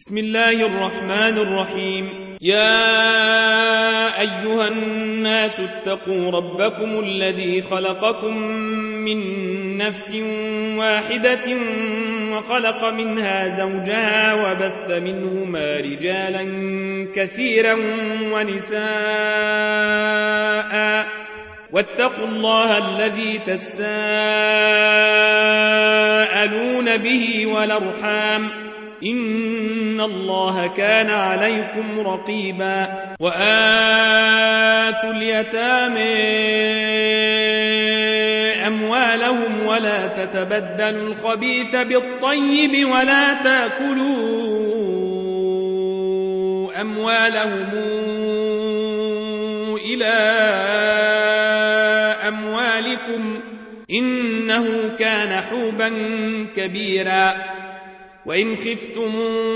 بسم الله الرحمن الرحيم. يا أيها الناس اتقوا ربكم الذي خلقكم من نفس واحدة وخلق منها زوجها وبث منهما رجالا كثيرا ونساء واتقوا الله الذي تساءلون به والأرحام إن الله كان عليكم رقيبا. وآتوا اليتامى أموالهم ولا تتبدلوا الخبيث بالطيب ولا تأكلوا أموالهم إلى أموالكم إنه كان حوبا كبيرا. وإن خفتم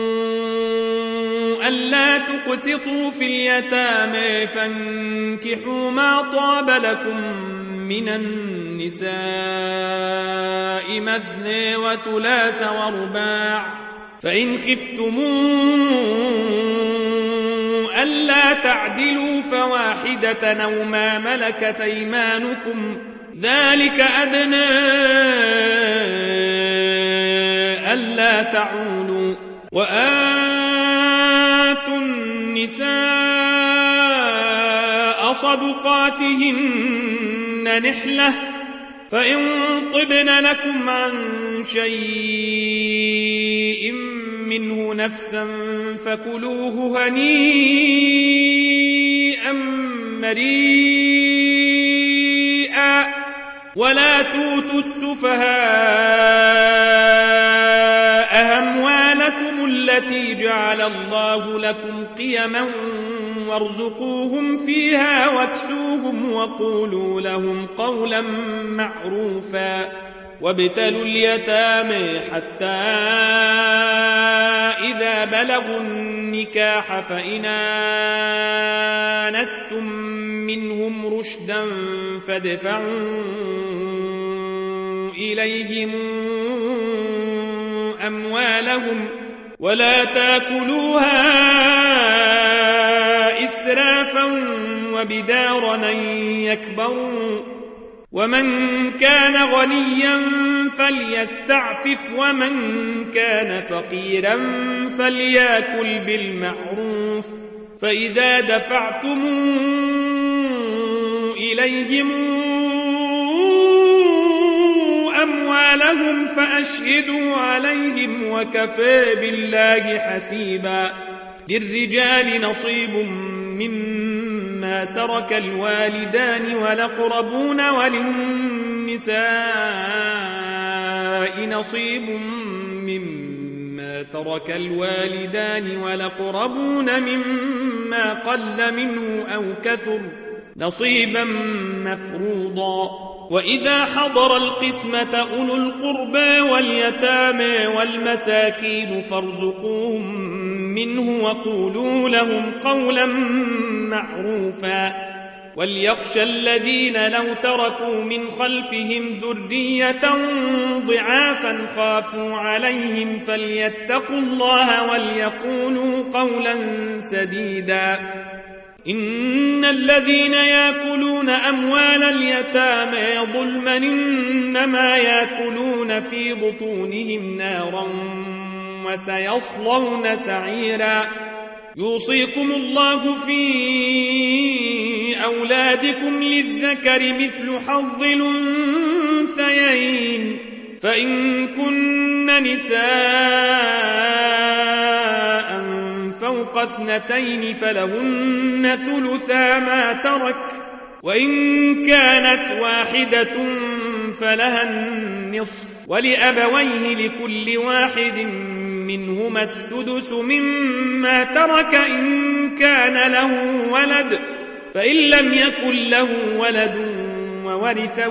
ألا تقسطوا في اليتامى فانكحوا ما طاب لكم من النساء مثنى وثلاث ورباع. فإن خفتم ألا تعدلوا فواحدة أو ما ملكت أيمانكم ذلك أدنى ألا تعولوا. وآتوا النساء صدقاتهن نحلة فإن طبن لكم عن شيء منه نفسا فكلوه هنيئا مريئا. ولا توتوا السفهاء أموالكم التي جعل الله لكم قيما وارزقوهم فيها واكسوهم وقولوا لهم قولا معروفا. وابتلوا اليتامى حتى إذا بلغوا النكاح فإن آنستم منهم رشدا فادفعوا إليهم أموالهم ولا تأكلوها إسرافا وبدارا أن يكبروا. ومن كان غنيا فليستعفف ومن كان فقيرا فليأكل بالمعروف. فإذا دفعتم إليهم أموالهم فأشهدوا عليهم وكفى بالله حسيبا. للرجال نصيب مما ترك الوالدان والأقربون وللنساء نصيب مما ترك الوالدان والأقربون مما قل منه أو كثر نصيبا مفروضا. وإذا حضر القسمة أولو القربى واليتامى والمساكين فارزقوهم منه وقولوا لهم قولا معروفا. وليخشى الذين لو تركوا من خلفهم ذرية ضعافا خافوا عليهم فليتقوا الله وليقولوا قولا سديدا. إن الذين يأكلون أموال اليتامى ظلما إنما يأكلون في بطونهم نارا وسيصلون سعيرا. يوصيكم الله في أولادكم للذكر مثل حظ الأنثيين فإن كن نساء فوق 2 فلهن ثلثا ما ترك وإن كانت واحدة فلها النصف ولأبويه لكل واحد منهما السدس مما ترك إن كان له ولد فإن لم يكن له ولد وورثه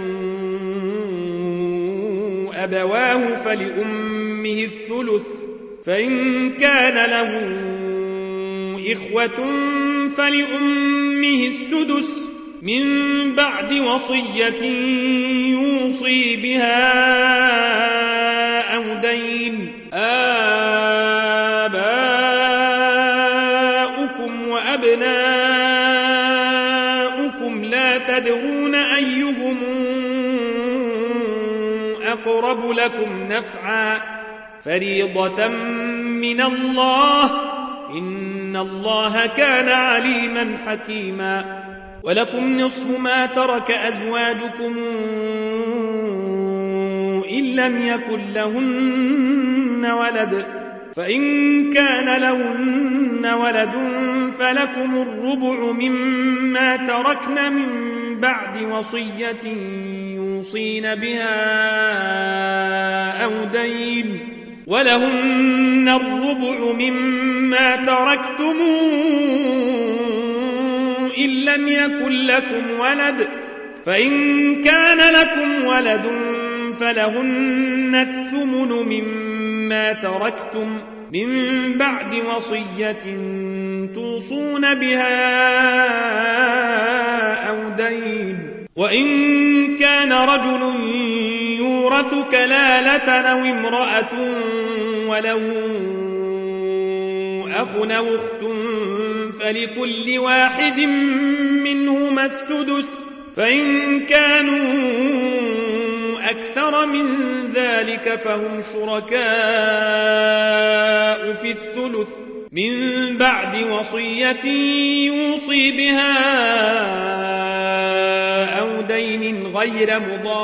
أبواه فلأمه الثلث فإن كان له إخوة فلأمه السدس من بعد وصية يوصي بها أو دين. آباؤكم أبناؤكم لا تدرون أيهم أقرب لكم نفعا فريضة من الله إن الله كان عليما حكيما ولكم نصف ما ترك أزواجكم إن لم يكن لهن ولد فإن كان لهن ولد فلكم الربع مما تركن من بعد وصية يوصين بها أو دين ولهن الربع مما تركتم إن لم يكن لكم ولد فإن كان لكم ولد فلهن الثمن مما تركتم من بعد وصية توصون بها أو دين وإن كان رجل يورث كلالة أو امرأة وله أخ أو أخت فلكل واحد منهما السدس فإن كانوا أكثر من ذلك فهم شركاء في الثلث من بعد وصية يوصي بها أو دين غير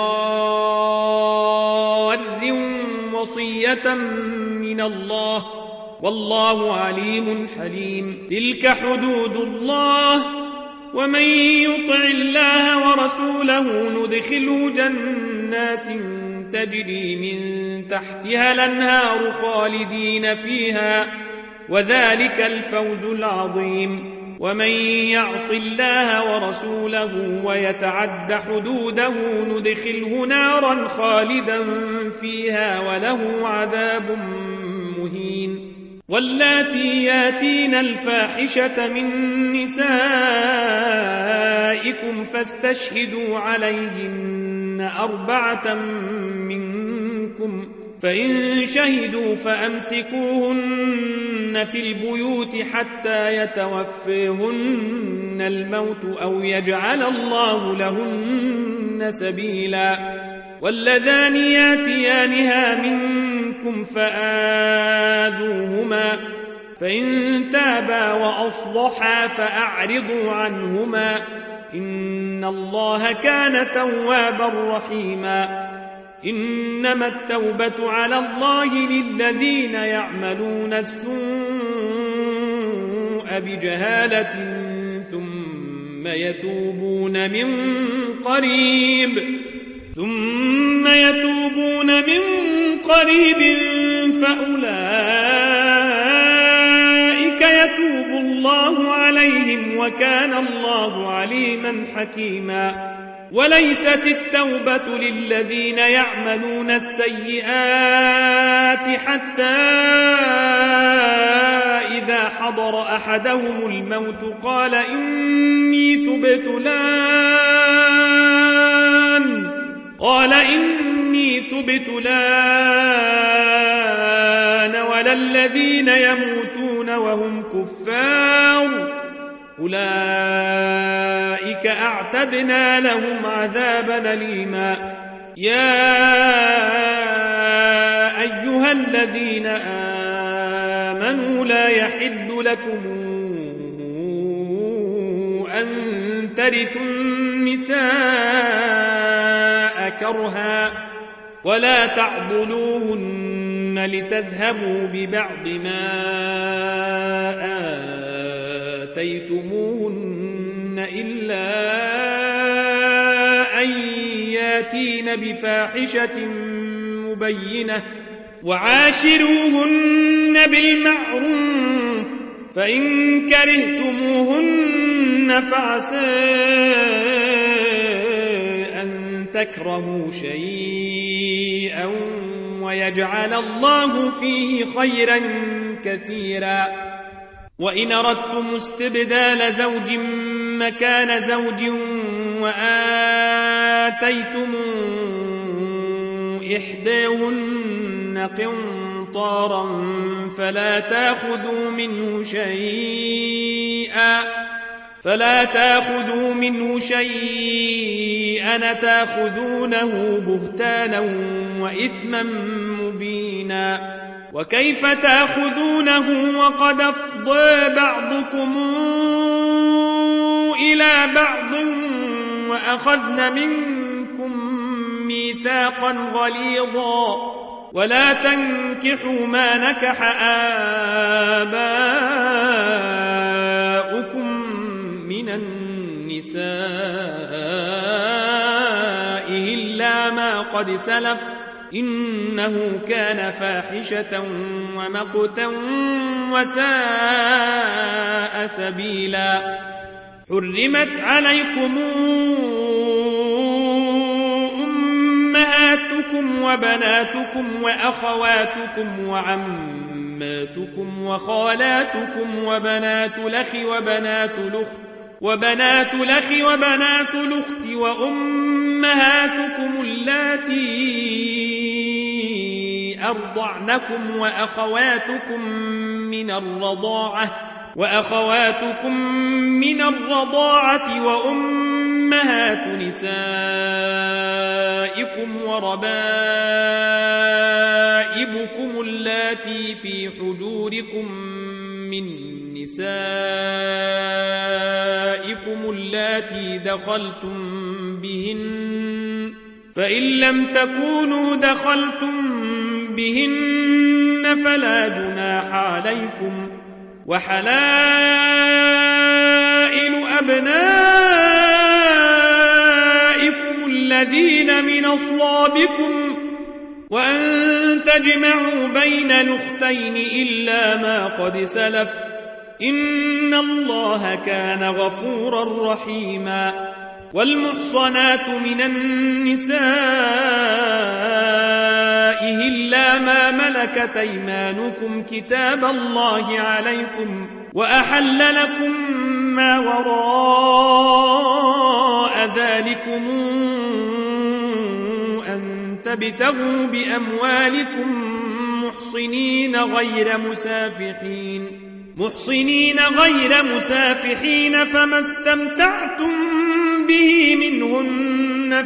مضار وصية من الله والله عليم حليم تلك حدود الله ومن يطع الله ورسوله ندخله جنات تجري من تحتها الأنهار خالدين فيها وذلك الفوز العظيم ومن يعص الله ورسوله ويتعد حدوده ندخله نارا خالدا فيها وله عذاب مهين واللاتي ياتين الفاحشة من نسائكم فاستشهدوا عليهن 4 منكم فإن شهدوا فأمسكوهن في البيوت حتى يتوفيهن الموت أو يجعل الله لهن سبيلا واللذان ياتيانها منكم فآذوهما فإن تابا وأصلحا فأعرضوا عنهما إن الله كان توابا رحيما إنما التوبة على الله للذين يعملون السوء بجهالة ثم يتوبون من قريب فأولئك يتوب الله عليهم وكان الله عليما حكيما وليست التوبة للذين يعملون السيئات حتى إذا حضر أحدهم الموت قال إني تبت الآن ولا الذين يموتون وهم كفار أولئك أعتدنا لهم عذابا أليما يا أيها الذين آمنوا لا يحل لكم أن ترثوا النساء كرها ولا تعضلوهن لتذهبوا ببعض ما آتيتموهن إلا أن ياتين بفاحشة مبينة وعاشروهن بالمعروف فإن كرهتموهن فعسى أن تكرهوا شيئا ويجعل الله فيه خيرا كثيرا وإن أردتم استبدال زوج مكان زوج وآتيتم إحداهن قنطارا فلا تأخذوا منه شيئا تأخذونه بهتانا وإثما مبينا وكيف تأخذونه وقد أفضى بعضكم إلى بعض وأخذن منكم ميثاقا غليظا ولا تنكحوا ما نكح آباؤكم من النساء إلا ما قد سلف إنه كان فاحشة ومقتا وساء سبيلا حرمت عليكم أمهاتكم وبناتكم وأخواتكم وعماتكم وخالاتكم وبنات الأخ وبنات الأخت وأمهاتكم اللاتي أرضعنكم وأخواتكم من الرضاعة وأمهات نسائكم وربائبكم اللاتي في حجوركم من نسائكم اللاتي دخلتم بهن فإن لم تكونوا دخلتم بهن فلا جناح عليكم وحلائل أبنائكم الذين من أصلابكم وأن تجمعوا بين الأختين إلا ما قد سلف إن الله كان غفورا رحيما والمحصنات من النساء إلا ما ملكت أيمانكم كتاب الله عليكم وأحل لكم ما وراء ذلكم أن تبتغوا بأموالكم محصنين غير مسافحين فما استمتعتم به منهن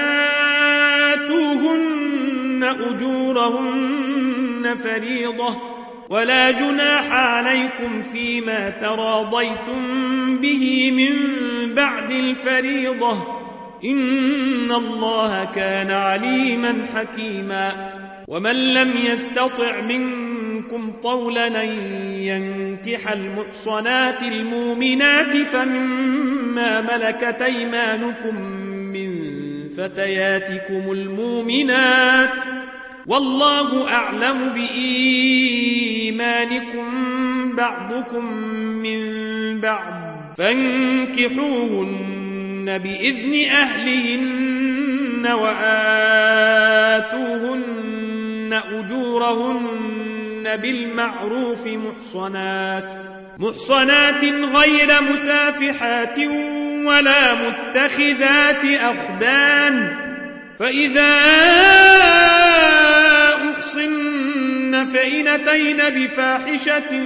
فآتوهن أجورهن فريضة ولا جناح عليكم فيما تراضيتم به من بعد الفريضة إن الله كان عليما حكيما ومن لم يستطع منكم طولا أن ينكح المحصنات المؤمنات فمما ملكت أيمانكم من فتياتكم المؤمنات والله أعلم بإيمانكم بعضكم من بعض فانكحوهن بإذن أهلهن وآتوهن أجورهن بالمعروف محصنات غير مسافحات ولا متخذات أخدان فإذا أحصن فإن أتين بفاحشة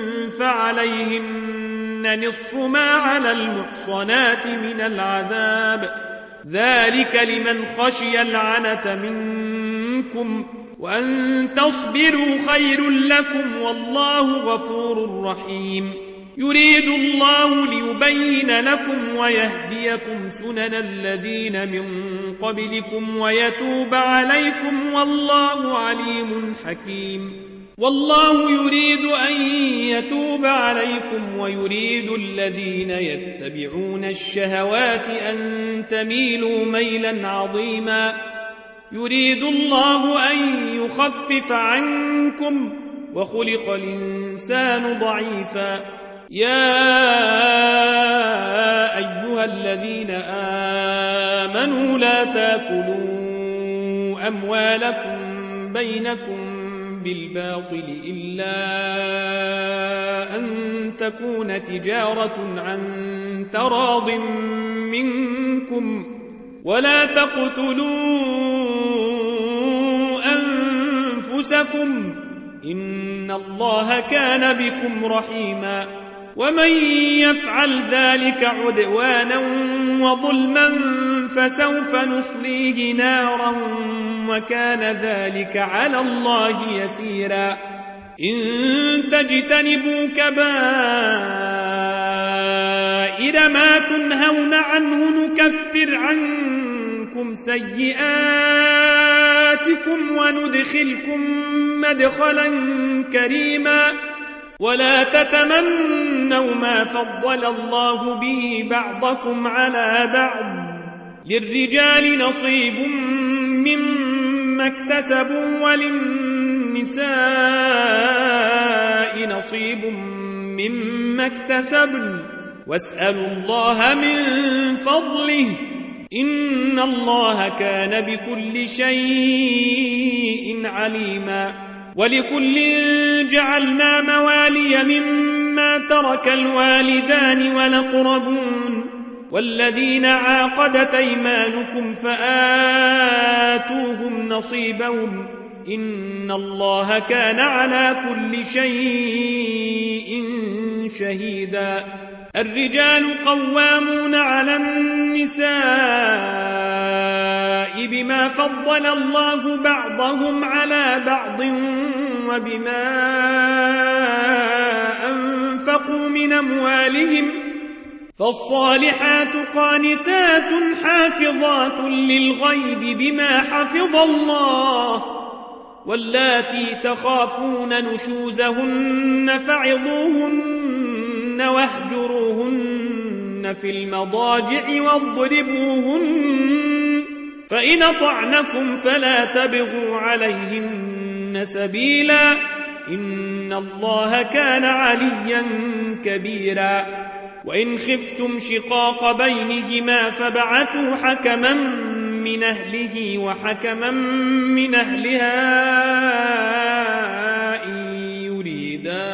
فعليهن نصف ما على المحصنات من العذاب ذلك لمن خشي العنة منكم وأن تصبروا خير لكم والله غفور رحيم يريد الله ليبين لكم ويهديكم سنن الذين من قبلكم ويتوب عليكم والله عليم حكيم والله يريد أن يتوب عليكم ويريد الذين يتبعون الشهوات أن تميلوا ميلا عظيما يريد الله أن يخفف عنكم وخلق الإنسان ضعيفا يا أيها الذين آمنوا لا تأكلوا أموالكم بينكم بالباطل إلا أن تكون تجارة عن تراض منكم ولا تقتلوا أنفسكم إن الله كان بكم رحيما ومن يفعل ذلك عدوانا وظلما فسوف نصليه نارا وكان ذلك على الله يسيرا إن تجتنبوا كبائر ما تنهون عنه نكفر عنكم سيئاتكم وندخلكم مدخلا كريما ولا تتمنوا ما فضل الله به بعضكم على بعض للرجال نصيب مما اكتسبوا وللنساء نصيب مما اكتسبن واسألوا الله من فضله إن الله كان بكل شيء عليما ولكل جعلنا موالي مما ترك الوالدان والأقربون والذين عاقدت أيمانكم فآتوهم نصيبهم إن الله كان على كل شيء شهيدا الرجال قوامون على النساء بما فضل الله بعضهم على بعض وبما أنفقوا من أموالهم فالصالحات قانتات حافظات للغيب بما حفظ الله واللاتي تخافون نشوزهن فعظوهن واهجروهن في المضاجع واضربوهن فإن أطعنكم فلا تبغوا عليهن سبيلا إن الله كان عليا كبيرا وإن خفتم شقاق بينهما فبعثوا حكما من أهله وحكما من أهلها إن يريدا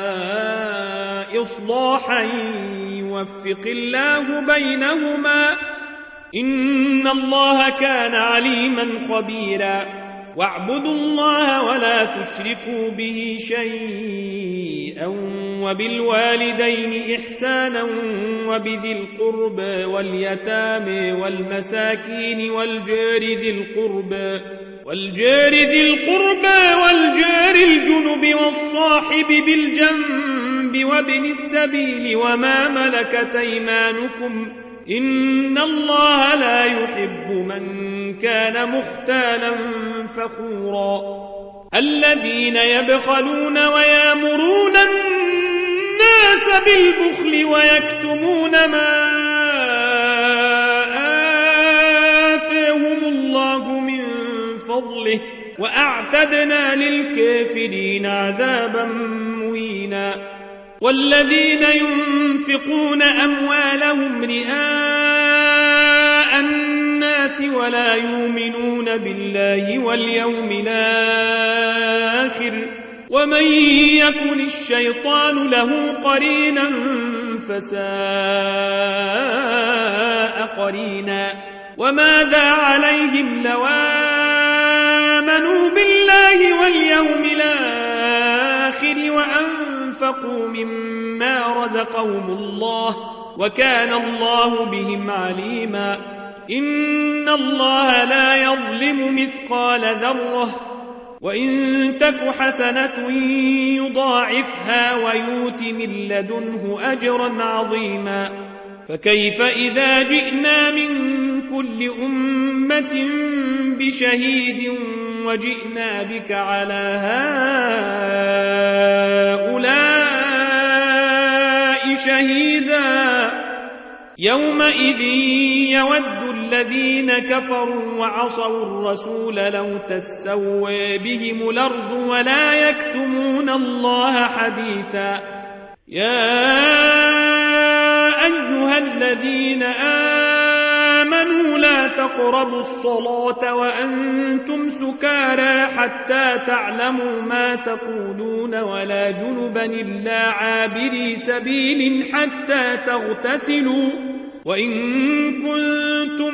إصلاحا يوفق الله بينهما إن الله كان عليما خبيرا واعبدوا الله ولا تشركوا به شيئا وبالوالدين إحسانا وبذي القرب واليتامى والمساكين والجار ذي القرب والجار الجنب والصاحب بالجنب وابن السبيل وما ملكت أيمانكم إن الله لا يحب من كان مختالا فخورا الذين يبخلون ويامرون الناس بالبخل ويكتمون ما آتاهم الله من فضله وأعتدنا للكافرين عذابا مهينا والذين ينفقون أموالهم رئاء الناس ولا يؤمنون بالله واليوم الآخر ومن يكن الشيطان له قرينا فساء قرينا وماذا عليهم لو آمنوا بالله واليوم الآخر وأنفقوا مما رزقهم الله وكان الله بهم عليما إن الله لا يظلم مثقال ذرة وإن تك حسنة يضاعفها ويؤت من لدنه أجرا عظيما فكيف إذا جئنا من كل أمة بشهيد وجئنا بك على هؤلاء شهيدا يومئذ يود الذين كفروا وعصوا الرسول لو تسوى بهم الأرض ولا يكتمون الله حديثا يا أيها الذين آمنوا لا تقربوا الصلاة وأنتم سكارى حتى تعلموا ما تقولون ولا جنبا إلا عابري سبيل حتى تغتسلوا وإن كنتم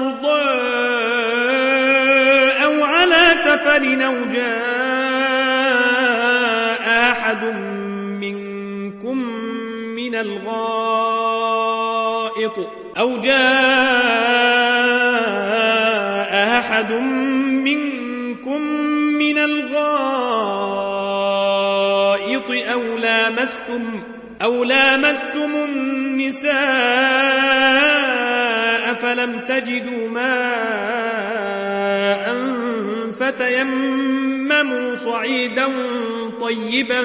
مرضى أو على سفر أو جاء أحد منكم من الغائط أو لامستم النساء فلم تجدوا ماء فتيمموا صعيدا طيبا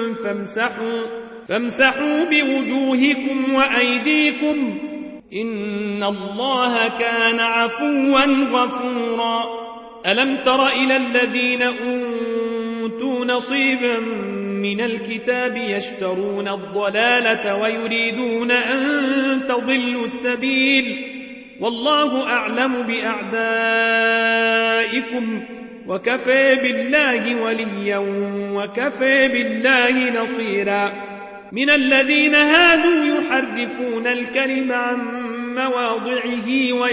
فامسحوا بوجوهكم وأيديكم إن الله كان عفوا غفورا. ألم تر إلى الذين أوتوا نصيبا من الكتاب يشترون الضلالة ويريدون أن تضلوا السبيل والله أعلم بأعدائكم وكفى بالله وليا وكفى بالله نصيرا. من الذين هادوا يحرفون الكلم عن مواضعه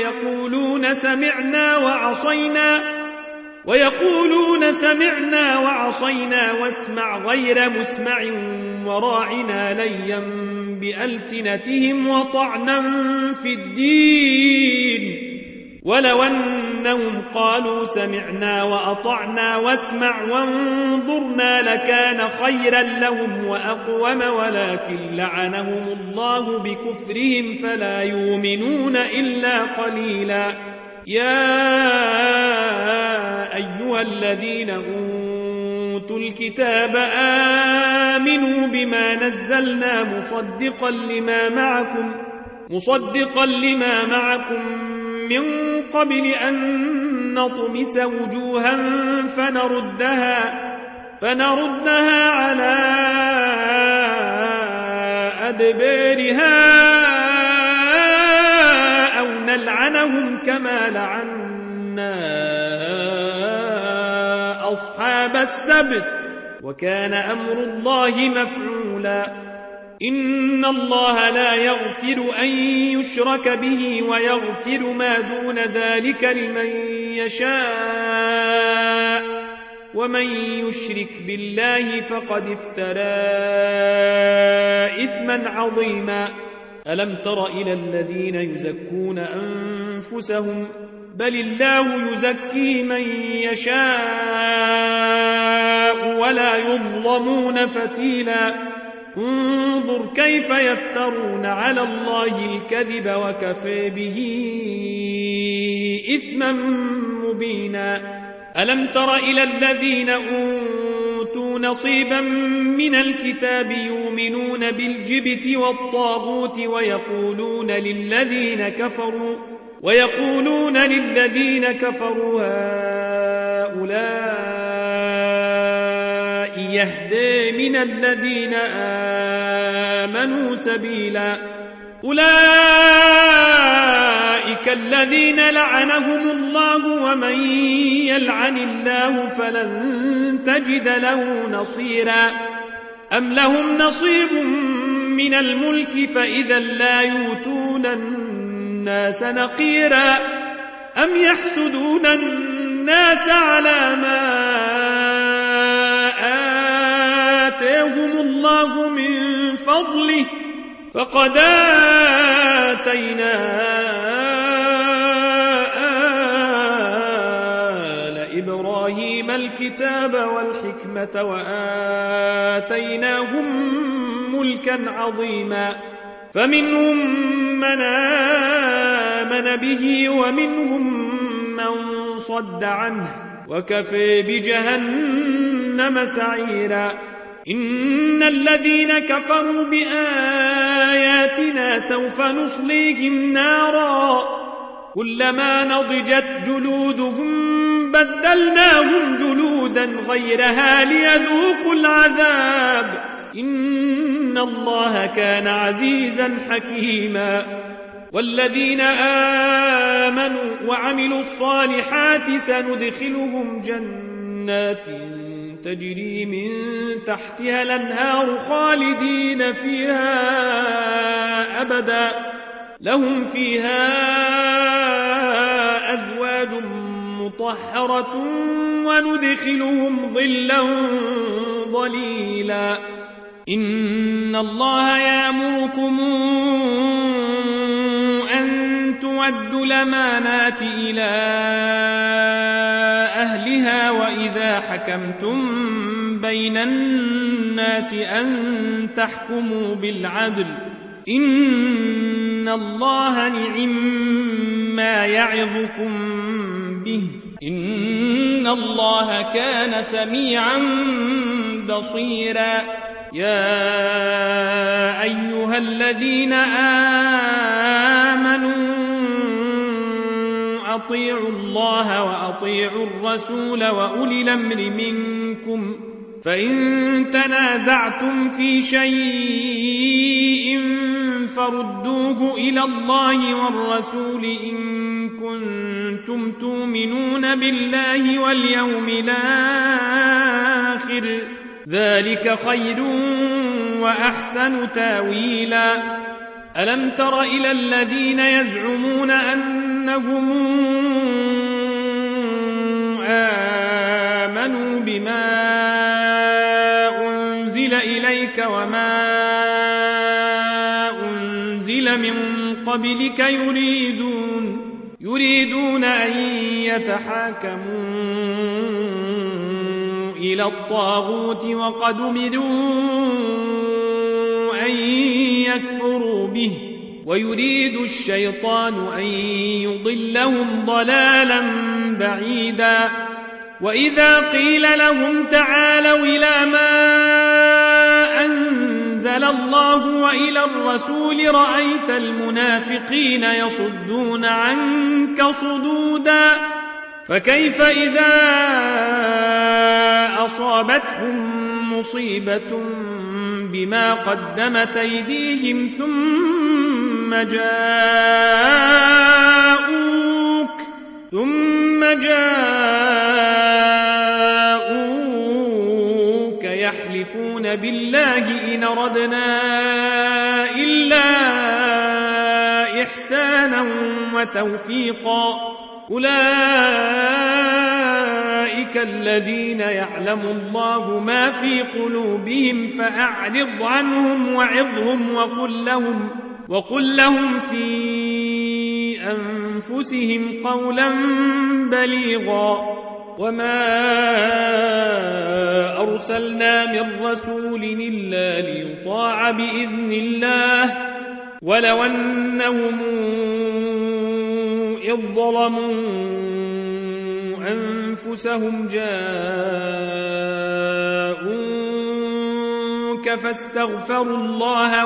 ويقولون سمعنا وعصينا واسمع غير مسمع وراعنا ليا بألسنتهم وطعنا في الدين ولو أنهم قالوا سمعنا وأطعنا واسمع وانظرنا لكان خيرا لهم وأقوم ولكن لعنهم الله بكفرهم فلا يؤمنون إلا قليلا. يا أيها الذين أوتوا الكتاب آمنوا بما نزلنا مصدقا لما معكم من قبل أن نطمس وجوها فنردها على أدبارها أو نلعنهم كما لعنا أصحاب السبت وكان أمر الله مفعولا. إن الله لا يغفر أن يشرك به ويغفر ما دون ذلك لمن يشاء ومن يشرك بالله فقد افترى إثما عظيما. ألم تر إلى الذين يزكون أنفسهم بل الله يزكي من يشاء ولا يظلمون فتيلا. انظر كيف يفترون على الله الكذب وكفى به إثما مبينا. ألم تر إلى الذين أوتوا نصيبا من الكتاب يؤمنون بالجبت والطاغوت ويقولون للذين كفروا هؤلاء يهدي من الذين آمنوا سبيلا. أولئك الذين لعنهم الله ومن يلعن الله فلن تجد له نصيرا. أم لهم نصيب من الملك فإذا لا يؤتون الناس نقيرا. أم يحسدون الناس على ما آتاهم الله من فضله فقد آتينا آل إبراهيم الكتاب والحكمة وآتيناهم ملكا عظيما. فمنهم من آمن به ومنهم من صد عنه وكفى بجهنم سعيرا. إن الذين كفروا بآياتنا سوف نصليهم نارا كلما نضجت جلودهم بدلناهم جلودا غيرها ليذوقوا العذاب إن الله كان عزيزا حكيما. والذين آمنوا وعملوا الصالحات سندخلهم جنات تجري من تحتها الأنهار خالدين فيها أبدا لهم فيها أزواج مطهرة وندخلهم ظلا ظليلا إن الله يأمركم أن تودوا الأمانات إلى أهلها وإذا حكمتم بين الناس أن تحكموا بالعدل إن الله نعم يعظكم به إن الله كان سميعا بصيرا يا أيها الذين آمنوا أطيعوا الله وأطيعوا الرسول وأولي الأمر منكم فإن تنازعتم في شيء فردوه إلى الله والرسول إن كنتم تؤمنون بالله واليوم الآخر ذلك خير وأحسن تاويلا ألم تر إلى الذين يزعمون أنهم آمنوا بما أنزل إليك وما أنزل من قبلك يريدون أن يتحاكموا إلى الطاغوت وقد أمروا أن يكفروا به ويريد الشيطان أن يضلهم ضلالا بعيدا وإذا قيل لهم تعالوا إلى ما أنزل الله وإلى الرسول رأيت المنافقين يصدون عنك صدودا فكيف إذا أصابتهم مصيبة بما قدمت أيديهم ثم جاءوك يحلفون بالله إن أردنا إلا إحسانا وتوفيقا أولئك الذين يعلم الله ما في قلوبهم فأعرض عنهم وعظهم وقل لهم في أنفسهم قولا بليغا وما أرسلنا من رسول إلا ليطاع بإذن الله ولو أنهم إذ ظلموا أنفسهم جاءوك فاستغفروا الله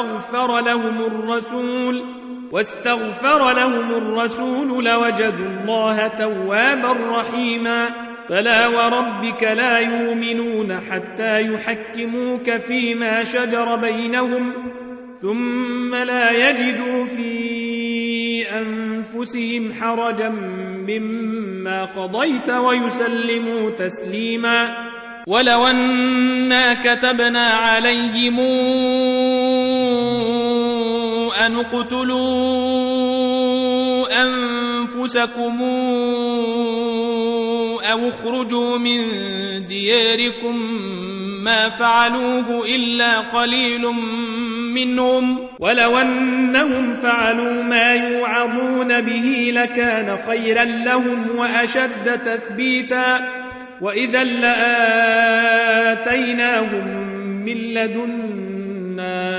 واستغفر لهم الرسول لوجدوا الله توابا رحيما فلا وربك لا يؤمنون حتى يحكموك فيما شجر بينهم ثم لا يجدوا في أنفسهم حرجا مما قضيت ويسلموا تسليما ولو أنا كتبنا عليهم أن اقتلوا أنفسكم أو اخرجوا من دياركم ما فعلوه إلا قليل منهم ولو أنهم فعلوا ما يوعظون به لكان خيرا لهم وأشد تثبيتا وإذا لآتيناهم من لدنا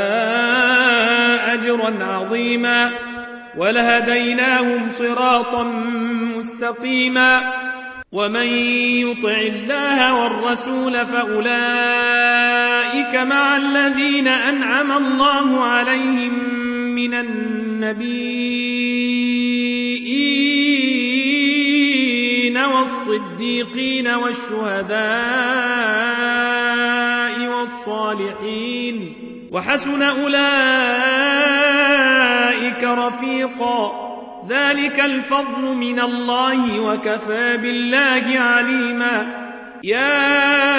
أجرا عظيما ولهديناهم صراطا مستقيما ومن يطع الله والرسول فأولئك مع الذين أنعم الله عليهم من النبيين والصديقين والشهداء والصالحين وحسن أولئك رفيقا ذلك الفضل من الله وكفى بالله عليما يا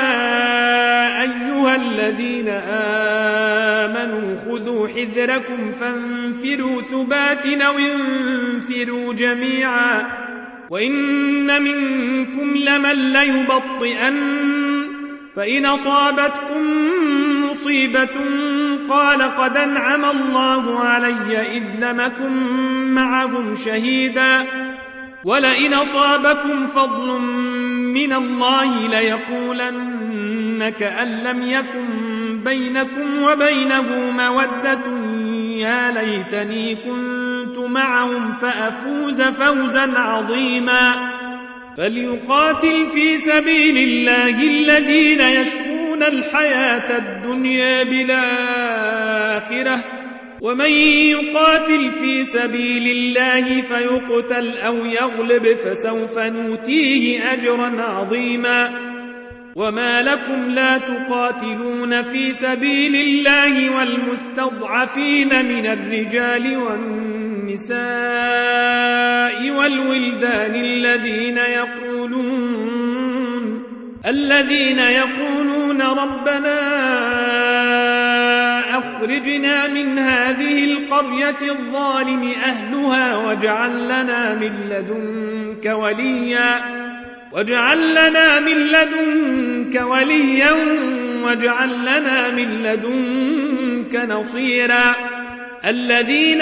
أيها الذين آمنوا خذوا حذركم فانفروا ثبات أو انفروا جميعا وإن منكم لمن ليبطئن فإن أصابتكم مصيبة قال قد أنعم الله علي إذ لم أكن معهم شهيدا ولئن أصابكم فضل من الله ليقولن كأن لم يكن بينكم وبينه مودة يا ليتني كنت معهم فأفوز فوزا عظيما فليقاتل في سبيل الله الذين يشرون الحياة الدنيا بالآخرة ومن يقاتل في سبيل الله فيقتل أو يغلب فسوف نؤتيه أجرا عظيما وما لكم لا تقاتلون في سبيل الله والمستضعفين من الرجال والنساء والولدان الذين يقولون ربنا أخرجنا من هذه القرية الظالم أهلها واجعل لنا من لدنك وليا واجعل لنا من لدنك نصيرا الذين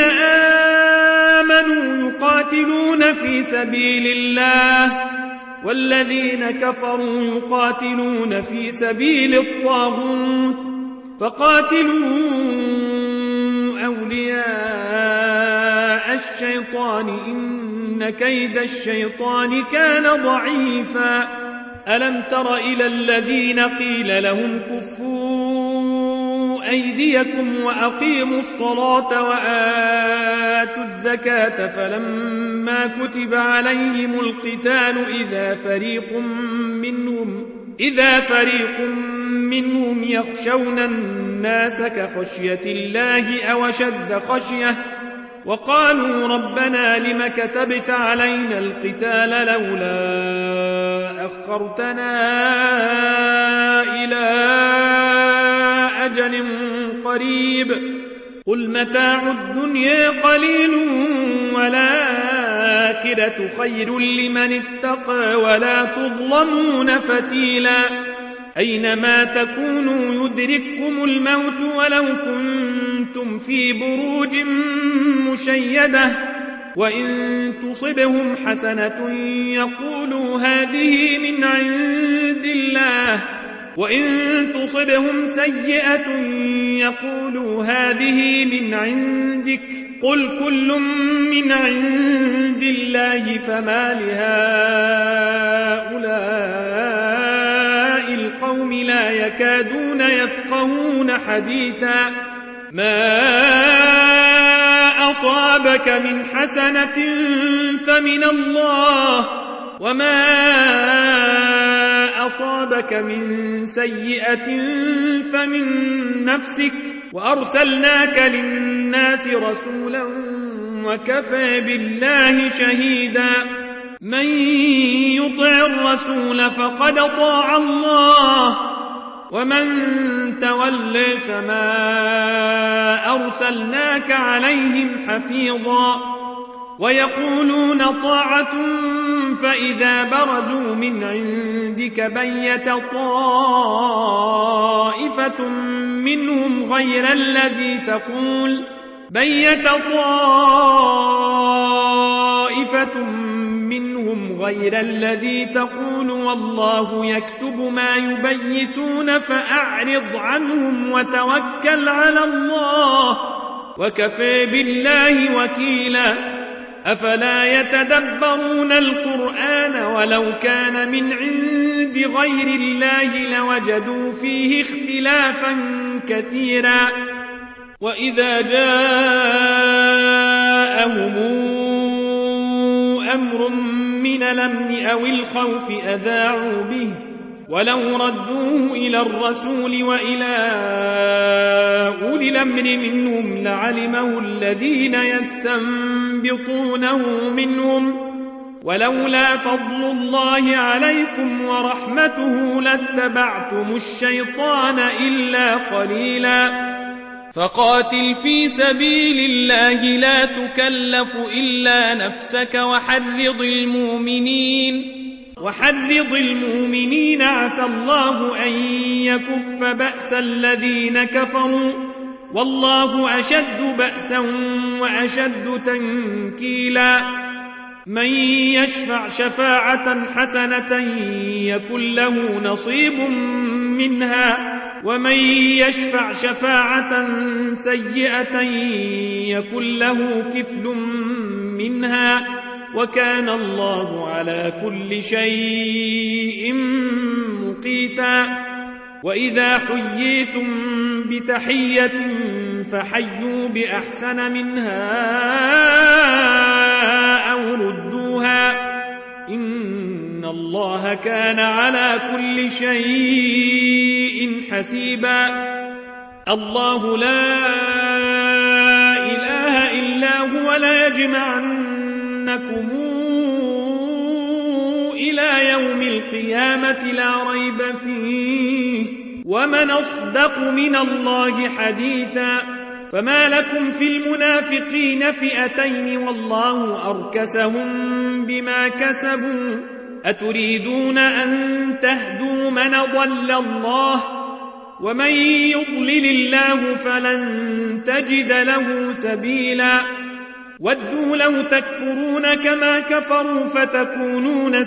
آمنوا يقاتلون في سبيل الله والذين كفروا يقاتلون في سبيل الطاغوت فقاتلوا أولياء الشيطان إن كيد الشيطان كان ضعيفا ألم تر إلى الذين قيل لهم كفوا أيديكم وأقيموا الصلاة وآتوا الزكاة فلما كتب عليهم القتال إذا فريق منهم يخشون الناس كخشية الله أو أشد خشية وقالوا ربنا لم كتبت علينا القتال لولا أخرتنا إلى أجل قريب قل متاع الدنيا قليل والآخرة خير لمن اتقى ولا تظلمون فتيلا أينما تكونوا يدرككم الموت ولو كنتم في بروج مشيدة وإن تصبهم حسنة يقولوا هذه من عند الله وإن تصبهم سيئة يقولوا هذه من عندك قل كل من عند الله فما لهؤلاء القوم لا يكادون يفقهون حديثا ما أصابك من حسنة فمن الله وما أصابك من سيئة فمن نفسك وأرسلناك للناس رسولا وكفى بالله شهيدا من يطع الرسول فقد طاع الله ومن تولى فما أرسلناك عليهم حفيظا ويقولون طاعة فإذا برزوا من عندك بيت طائفة منهم غير الذي تقول والله يكتب ما يبيتون فأعرض عنهم وتوكل على الله وكفى بالله وكيلا أفلا يتدبرون القرآن ولو كان من عند غير الله لوجدوا فيه اختلافا كثيرا وإذا جاءهم أمر من الأمن أو الخوف أذاعوا به ولو ردوه إلى الرسول وإلى أولي الأمر منهم لعلمه الذين يستنبطونه منهم ولولا فضل الله عليكم ورحمته لاتبعتم الشيطان إلا قليلا فقاتل في سبيل الله لا تكلف إلا نفسك وحرض المؤمنين عسى الله أن يكف بأس الذين كفروا والله أشد بأسا وأشد تنكيلا من يشفع شفاعة حسنة يكن له نصيب منها ومن يشفع شفاعة سيئة يكن له كفل منها وكان الله على كل شيء مقيتا وإذا حييتم بتحية فحيوا بأحسن منها أو ردوها إن الله كان على كل شيء حسيبا الله لا إله إلا هو ليجمعنكم إلى يوم القيامة لا ريب فيه ومن أصدق من الله حديثا فما لكم في المنافقين فئتين والله أركسهم بما كسبوا أتريدون أن تهدوا من ضل الله ومن يضلل الله فلن تجد له سبيلا ودوا لو تكفرون كما كفروا فتكونون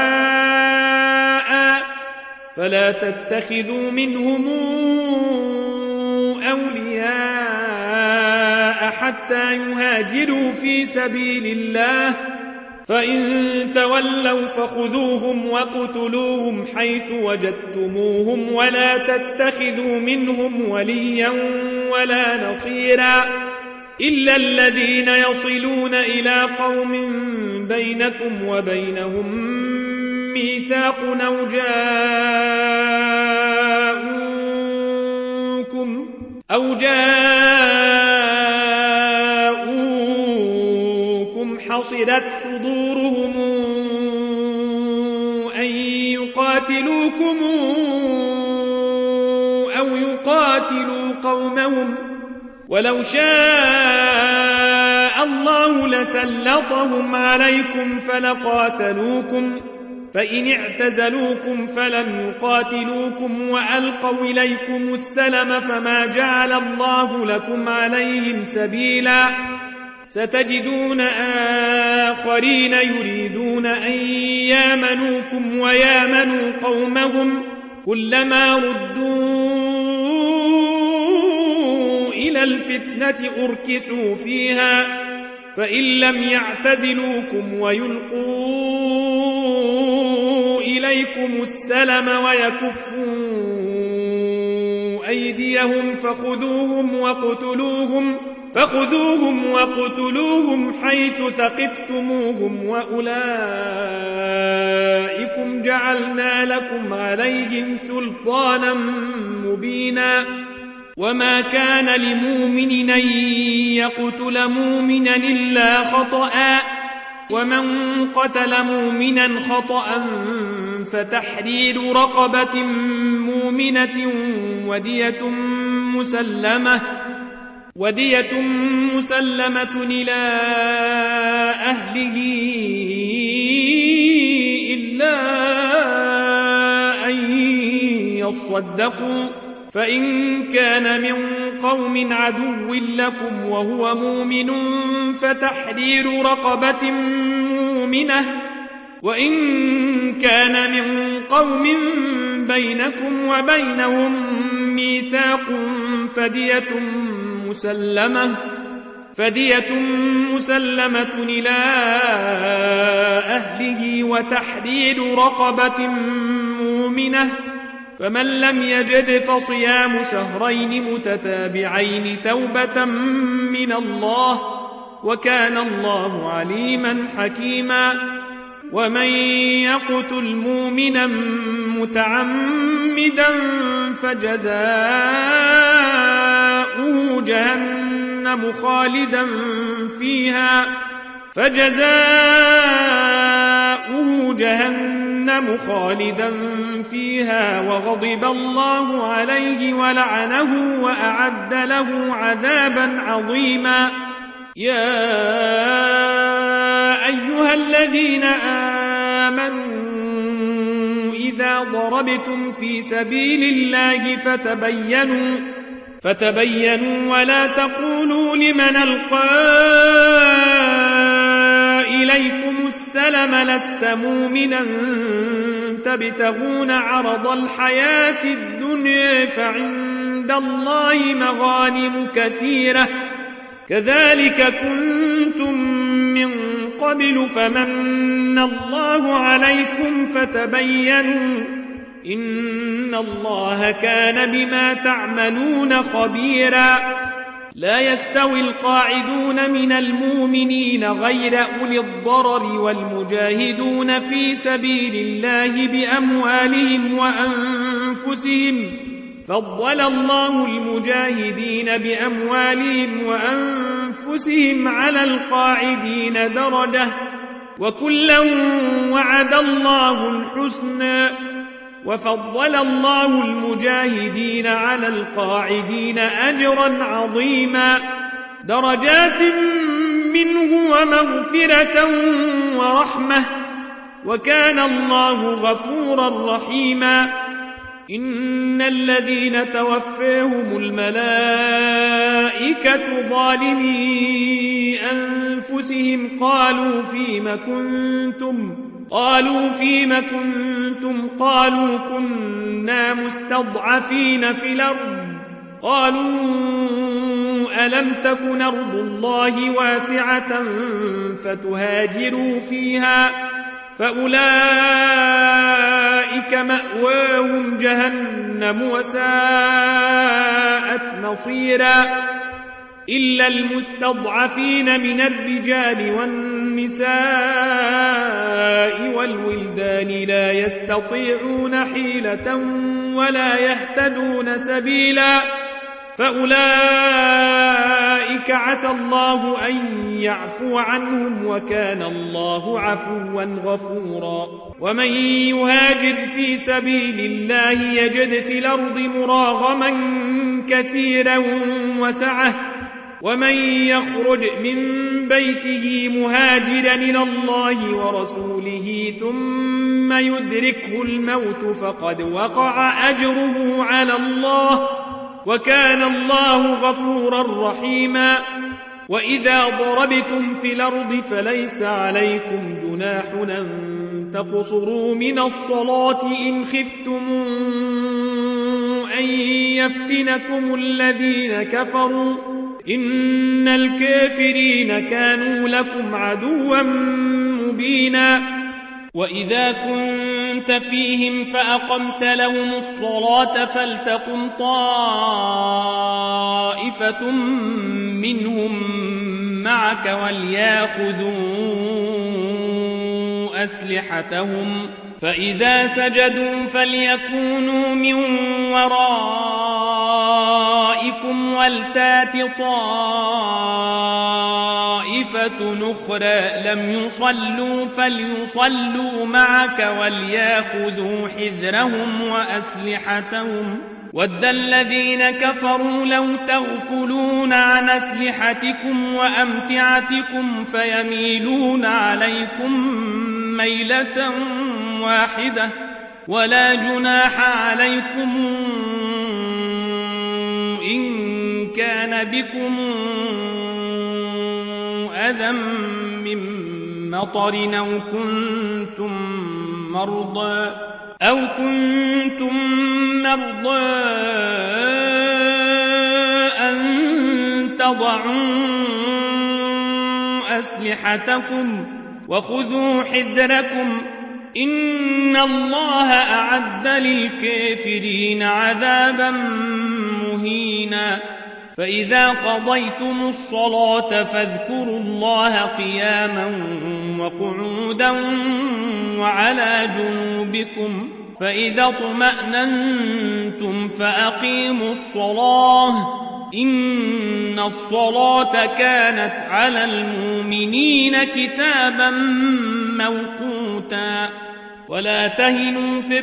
سواء فلا تتخذوا منهم أولياء حتى يهاجروا في سبيل الله فإن تولوا فخذوهم وقتلوهم حيث وجدتموهم ولا تتخذوا منهم وليا ولا نصيرا إلا الذين يصلون إلى قوم بينكم وبينهم ميثاق أو جاءوكم حصرت صدورهم أن يقاتلوكم أو يقاتلوا قومهم ولو شاء الله لسلطهم عليكم فلقاتلوكم فإن اعتزلوكم فلم يقاتلوكم وألقوا إليكم السلم فما جعل الله لكم عليهم سبيلا ستجدون آخرين يريدون أن يامنوكم ويامنوا قومهم كلما ردوا إلى الفتنة أركسوا فيها فإن لم يعتزلوكم ويلقوا إليكم السلم ويكفوا أيديهم فخذوهم وقتلوهم حيث ثقفتموهم وأولئكم جعلنا لكم عليهم سلطانا مبينا وما كان لمؤمن أن يقتل مؤمنا إلا خطأ ومن قتل مؤمنا خطأ فتحرير رقبة مؤمنة ودية مسلمة إلى أهله إلا أن يصدقوا فإن كان من قوم عدو لكم وهو مؤمن فتحرير رقبة مؤمنة وإن كان من قوم بينكم وبينهم ميثاق فدية مسلمة إلى أهله وتحرير رقبة مؤمنة فمن لم يجد فصيام شهرين متتابعين توبة من الله وكان الله عليما حكيما ومن يقتل مؤمنا متعمدا فجزاؤه جهنم جهنم خالدا فيها وغضب الله عليه ولعنه وأعد له عذابا عظيما. يا أيها الذين آمنوا إذا ضربتم في سبيل الله فتبينوا ولا تقولوا لمن ألقى إليكم السلم لست مؤمنا تبتغون عرض الحياة الدنيا فعند الله مغانم كثيرة كذلك كنتم من قبل فمن الله عليكم فتبينوا إن الله كان بما تعملون خبيرا. لا يستوي القاعدون من المؤمنين غير أولي الضرر والمجاهدون في سبيل الله بأموالهم وأنفسهم فضل الله المجاهدين بأموالهم وأنفسهم على القاعدين درجة وكلا وعد الله الحسنى وفضل الله المجاهدين على القاعدين أجرا عظيما درجات منه ومغفرة ورحمة وكان الله غفورا رحيما. إن الذين توفاهم الملائكة ظالمي أنفسهم قالوا فيم كنتم قالوا كنا مستضعفين في الأرض قالوا ألم تكن أرض الله واسعة فتهاجروا فيها فأولئك مأواهم جهنم وساءت مصيرا إلا المستضعفين من الرجال والنساء والولدان لا يستطيعون حيلة ولا يهتدون سبيلا فأولئك عسى الله أن يعفو عنهم وكان الله عفوا غفورا. ومن يهاجر في سبيل الله يجد في الأرض مراغما كثيرا وسعة ومن يخرج من بيته مهاجرا إلى الله ورسوله ثم يدركه الموت فقد وقع أجره على الله وكان الله غفورا رحيما. وإذا ضربتم في الأرض فليس عليكم جناح أن تقصروا من الصلاة إن خفتم أن يفتنكم الذين كفروا إن الكافرين كانوا لكم عدوا مبينا. وإذا كنت فيهم فأقمت لهم الصلاة فلتقم طائفة منهم معك وليأخذوا أسلحتهم فإذا سجدوا فليكونوا من ورائكم ولتات طائفة أخرى لم يصلوا فليصلوا معك وليأخذوا حذرهم وأسلحتهم ود الذين كفروا لو تغفلون عن أسلحتكم وأمتعتكم فيميلون عليكم ميلة واحدة ولا جناح عليكم إن كان بكم أذى من مطر أو كنتم مرضى أن تضعوا أسلحتكم وخذوا حذركم إن الله أعد للكافرين عذابا مهينا. فإذا قضيتم الصلاة فاذكروا الله قياما وقعودا وعلى جنوبكم فإذا اطمأننتم فأقيموا الصلاة إن الصلاة كانت على المؤمنين كتابا موقوتا. ولا تهنوا في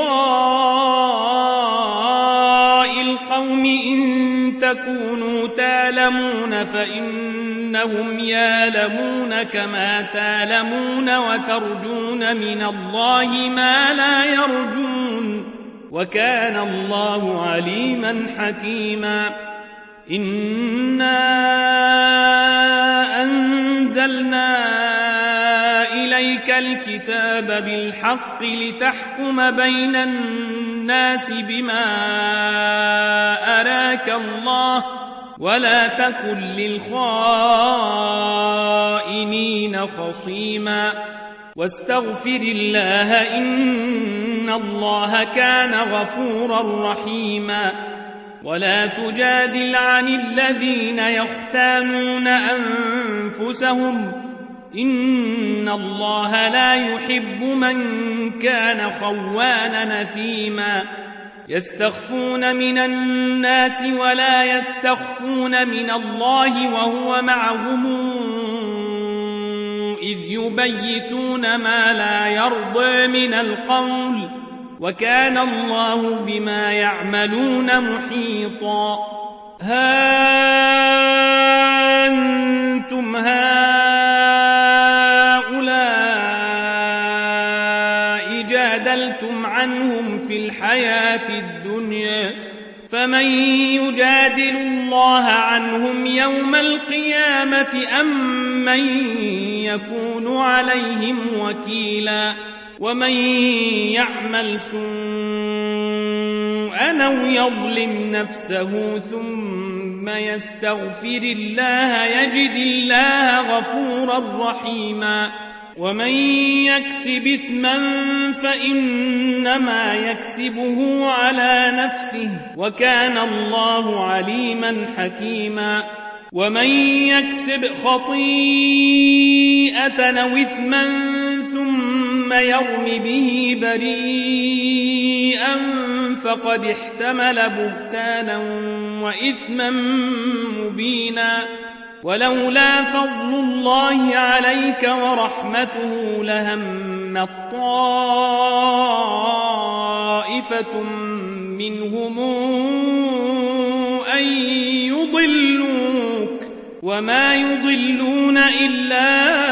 ابتغاء القوم إن تكونوا تألمون فإنهم يألمون كما تألمون وترجون من الله ما لا يرجون وكان الله عليما حكيما إنا أنزلنا إليك الكتاب بالحق لتحكم بين الناس بما أراك الله ولا تكن للخائنين خصيما واستغفر الله إن الله كان غفورا رحيما ولا تجادل عن الذين يختانون أنفسهم إن الله لا يحب من كان خوانا نثيما يستخفون من الناس ولا يستخفون من الله وهو معهم إذ يبيتون ما لا يرضى من القول وكان الله بما يعملون محيطا ها أنتم هؤلاء جادلتم عنهم في الحياة الدنيا فمن يجادل الله عنهم يوم القيامة أم من يكون عليهم وكيلا ومن يعمل سوءا أو يظلم نفسه ثم يستغفر الله يجد الله غفورا رحيما ومن يكسب إثما فإنما يكسبه على نفسه وكان الله عليما حكيما ومن يكسب خطيئة أو إثما ثم يرم به بريئا فقد احتمل بهتانا وإثما مبينا ولولا فضل الله عليك ورحمته لهمت طائفة منهم أن يضلوك وما يضلون إلا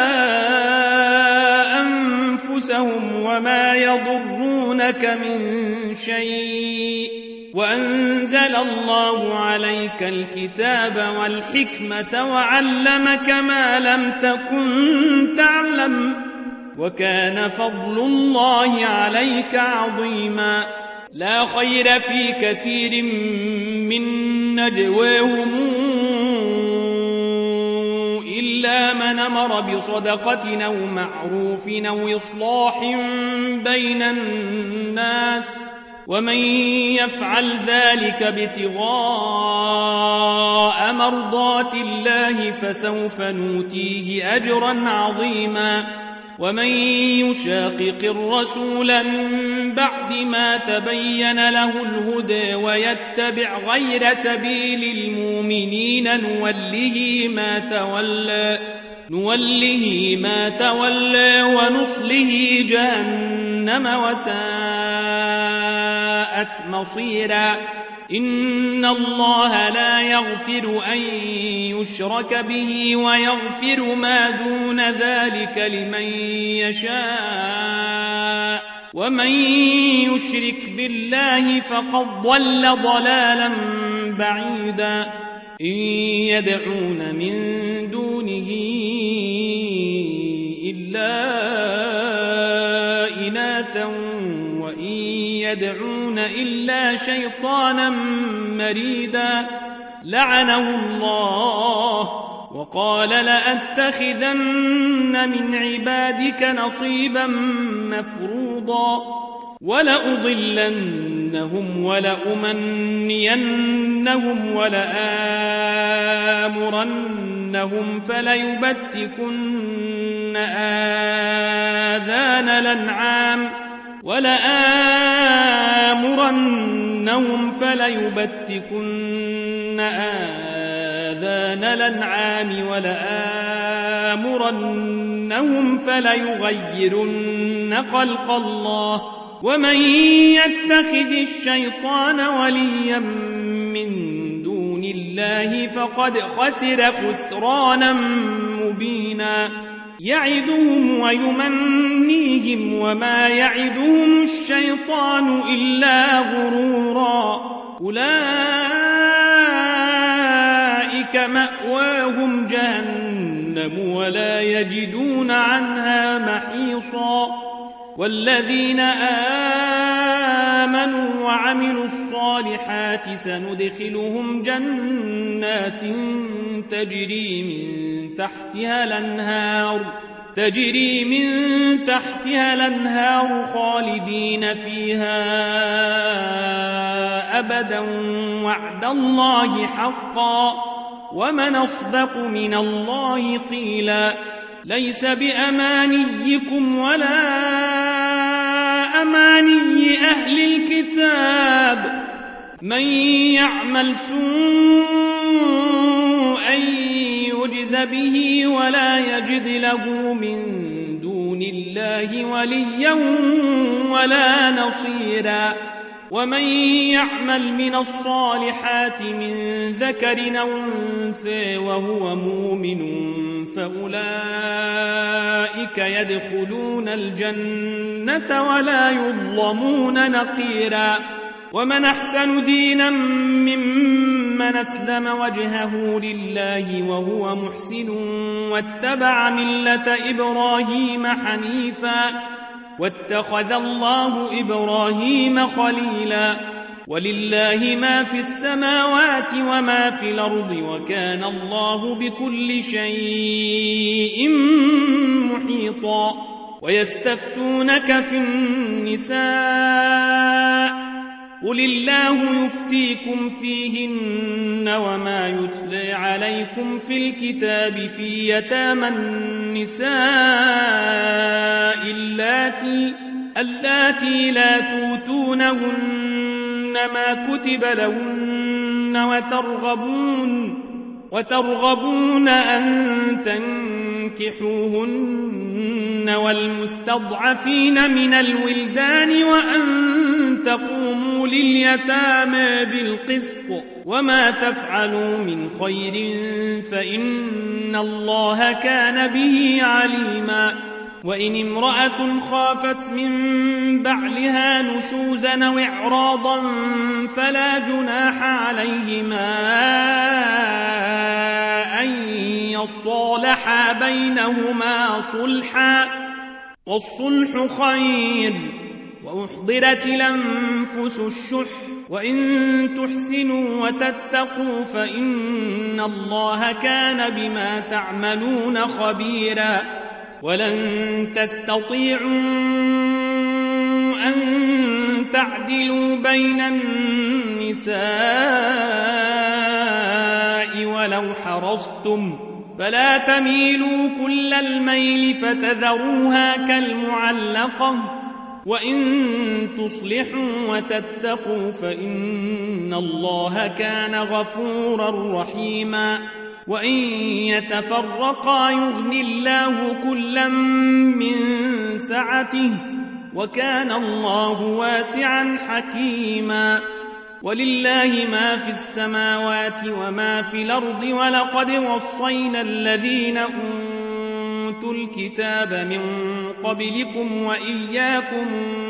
أنفسهم وما يضرونك من شيء وأنزل الله عليك الكتاب والحكمة وعلمك ما لم تكن تعلم وكان فضل الله عليك عظيما لا خير في كثير من نجواهم إلا من أمر بصدقة أو معروف أو إصلاح بين الناس ومن يفعل ذلك ابتغاء مرضات الله فسوف نؤتيه أجرا عظيما ومن يشاقق الرسول من بعد ما تبين له الهدى ويتبع غير سبيل المؤمنين نوله ما تولى ونصله جهنم وساءت مصيرا إن الله لا يغفر أن يشرك به ويغفر ما دون ذلك لمن يشاء ومن يشرك بالله فقد ضل ضلالا بعيدا إن يدعون من دونه إلا إناثا وإن يدعون إلا شيطانا مريدا لعنه الله وقال لأتخذن من عبادك نصيبا مفروضا ولأضلنهم ولأمنينهم ولآمرنهم فليبتكن آذان الأنعام ولآمرنهم فليغيرن خلق الله ومن يتخذ الشيطان وليا من دون الله فقد خسر خسرانا مبينا يعدهم ويمنيهم وما يعدهم الشيطان إلا غرورا أولئك مأواهم جهنم ولا يجدون عنها محيصا والذين آمنوا وعملوا الصالحات سندخلهم جنات تجري من تحتها الأنهار خالدين فيها أبدا وعد الله حقا ومن أصدق من الله قيلا ليس بأمانيكم ولا أماني أهل الكتاب من يعمل سوءا يجز به ولا يجد له من دون الله وليا ولا نصيرا ومن يعمل من الصالحات من ذكر أو أنثى وهو مؤمن فأولئك يدخلون الجنة ولا يظلمون نقيرا ومن أحسن دينا ممن أسلم وجهه لله وهو محسن واتبع ملة إبراهيم حنيفا واتخذ الله إبراهيم خليلا ولله ما في السماوات وما في الأرض وكان الله بكل شيء محيطا ويستفتونك في النساء قل الله يفتيكم فيهن وما يتلى عليكم في الكتاب في يتامى النساء اللاتي لا توتونهن ما كتب لهن وترغبون أن تنكحوهن والمستضعفين من الولدان وأن تقوموا لليتامى بالقسط وما تفعلوا من خير فإن الله كان به عليما وإن امرأة خافت من بعلها نشوزا أو إعراضا فلا جناح عليهما أن يصالحا بينهما صلحا والصلح خير وأحضرت الأنفس الشح وإن تحسنوا وتتقوا فإن الله كان بما تعملون خبيرا ولن تستطيعوا أن تعدلوا بين النساء ولو حرصتم فلا تميلوا كل الميل فتذروها كالمعلقة وإن تصلحوا وتتقوا فإن الله كان غفورا رحيما وإن يتفرقا يغن الله كلا من سعته وكان الله واسعا حكيما ولله ما في السماوات وما في الأرض ولقد وصينا الذين أوتوا الكتاب من قبلكم وإياكم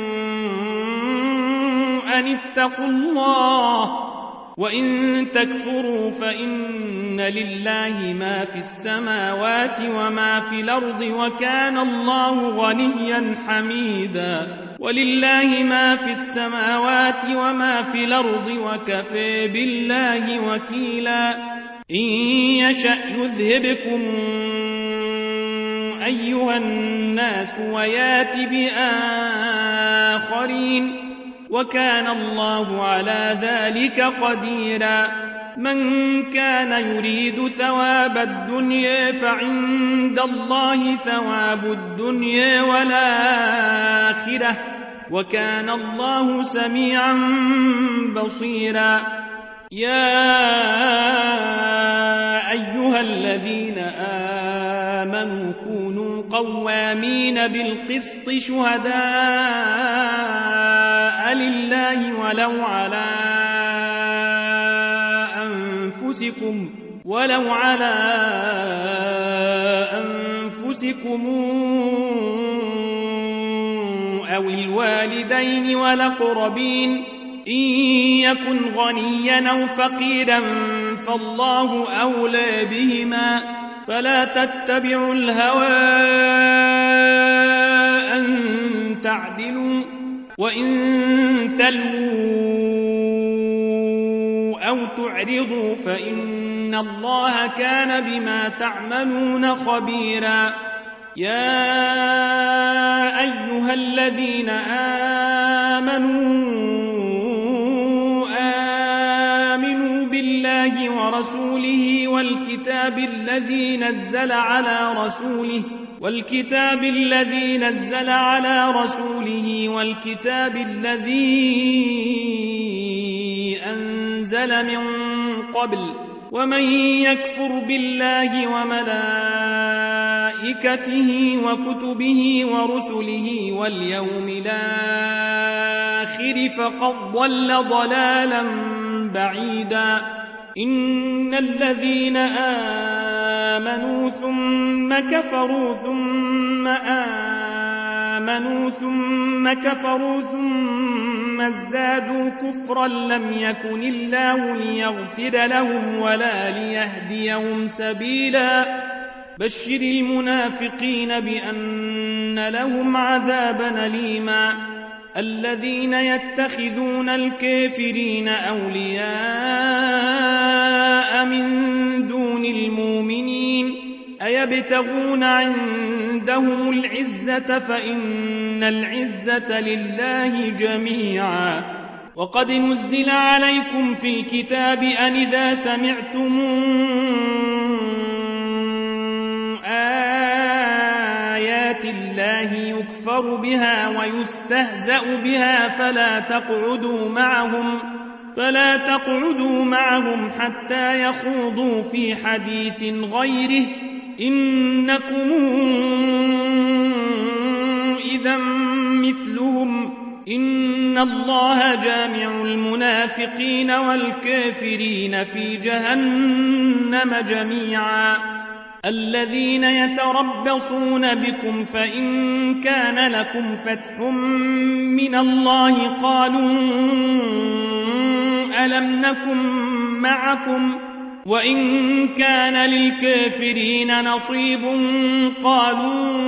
أن اتقوا الله وإن تكفروا فإن لله ما في السماوات وما في الأرض وكان الله غنيا حميدا ولله ما في السماوات وما في الأرض وكفى بالله وكيلا إن يشأ يذهبكم أيها الناس ويات بآخرين وكان الله على ذلك قديرا من كان يريد ثواب الدنيا فعند الله ثواب الدنيا والآخرة وكان الله سميعا بصيرا يا أيها الذين آمنوا كونوا قوامين بالقسط شهداء لله ولو على أنفسكم أو الوالدين والأقربين إن يكن غنيا أو فقيرا فالله أولى بهما فلا تتبعوا الهوى أن تعدلوا وإن تلووا أو تعرضوا فإن الله كان بما تعملون خبيرا يا أيها الذين آمنوا بالله ورسوله والكتاب الذي نزل على رسوله والكتاب الذي أنزل من قبل ومن يكفر بالله وملائكته وكتبه ورسله واليوم الآخر فقد ضل ضلالا بعيدا إن الذين آمنوا ثم كفروا ثم ثم ازدادوا كفرا لم يكن الله ليغفر لهم ولا ليهديهم سبيلا بشر المنافقين بأن لهم عذابا أليما الذين يتخذون الكافرين أولياء من دون المؤمنين أيبتغون عندهم العزة فإن العزة لله جميعا وقد نزل عليكم في الكتاب أن إذا سمعتم آيات الله يكفر بها ويستهزأ بها فلا تقعدوا معهم حتى يخوضوا في حديث غيره إنكم إذا مثلهم إن الله جامع المنافقين والكافرين في جهنم جميعا الذين يتربصون بكم فإن كان لكم فتح من الله قالوا ألم نكن معكم وإن كان للكافرين نصيب قالوا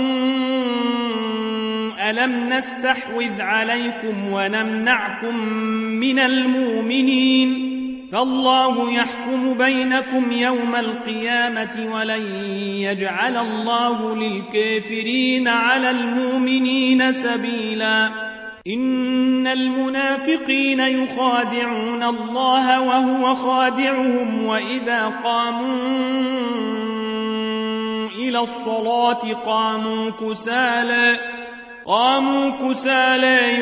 ألم نستحوذ عليكم ونمنعكم من المؤمنين فالله يحكم بينكم يوم القيامة ولن يجعل الله للكافرين على المؤمنين سبيلا إن المنافقين يخادعون الله وهو خادعهم وإذا قاموا إلى الصلاة قاموا كسالى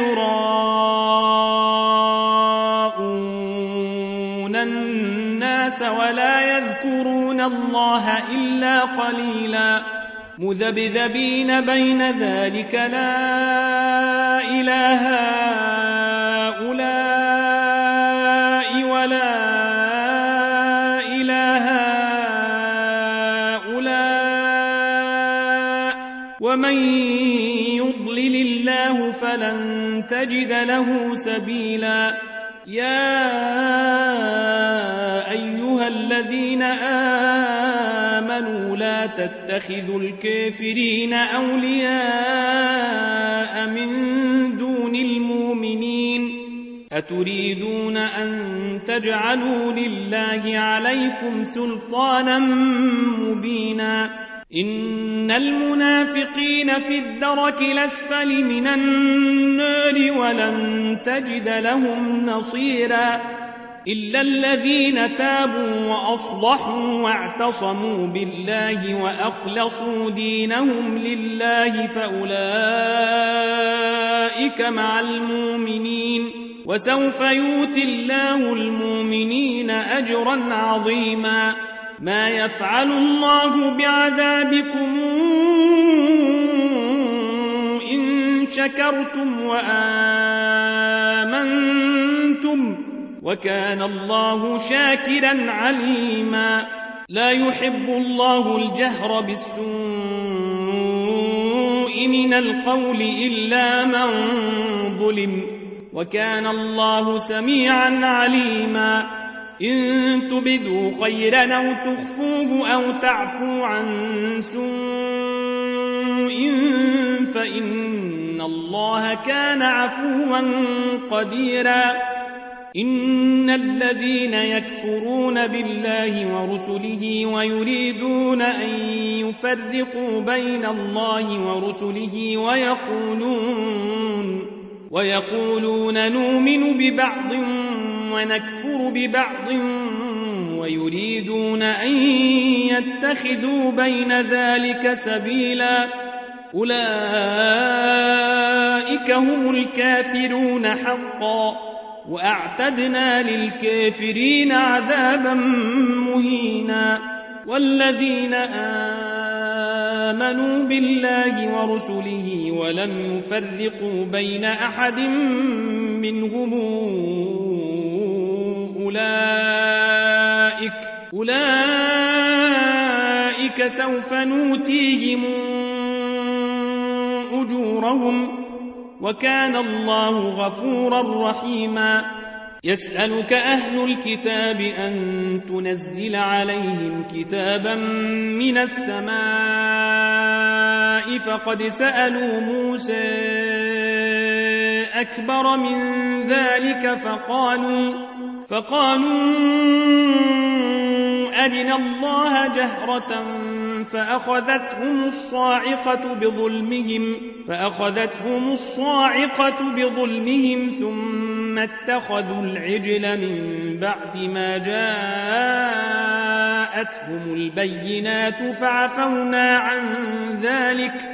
يراءون الناس ولا يذكرون الله إلا قليلا مذبذبين بين ذلك لا إله هؤلاء ولا إله هؤلاء ومن يضلل الله فلن تجد له سبيلا يا أيها الذين آمنوا لا تتخذوا الكافرين أولياء من دون المؤمنين أتريدون أن تجعلوا لله عليكم سلطانا مبينا إن المنافقين في الدرك الأسفل من النار ولن تجد لهم نصيرا إلا الذين تابوا وأصلحوا واعتصموا بالله وأخلصوا دينهم لله فأولئك مع المؤمنين وسوف يؤتي الله المؤمنين أجرا عظيما ما يفعل الله بعذابكم شكرتم وآمنتم وكان الله شاكرا عليما لا يحب الله الجهر بالسوء من القول إلا من ظلم وكان الله سميعا عليما إن تبدوا خيرا أو تخفوه أو تعفو عن سوء فإن الله كان عفوا قديرا إن الذين يكفرون بالله ورسله ويريدون أن يفرقوا بين الله ورسله ويقولون نؤمن ببعض ونكفر ببعض ويريدون أن يتخذوا بين ذلك سبيلا أولئك هم الكافرون حقا وأعتدنا للكافرين عذابا مهينا والذين آمنوا بالله ورسله ولم يفرقوا بين أحد منهم أولئك سوف نؤتيهم أجورهم وكان الله غفورا رحيما يسألك أهل الكتاب أن تنزل عليهم كتابا من السماء فقد سألوا موسى أكبر من ذلك فقالوا أرنا الله جهرة فأخذتهم الصاعقة بظلمهم ثم اتخذوا العجل من بعد ما جاءتهم البينات فعفونا عن ذلك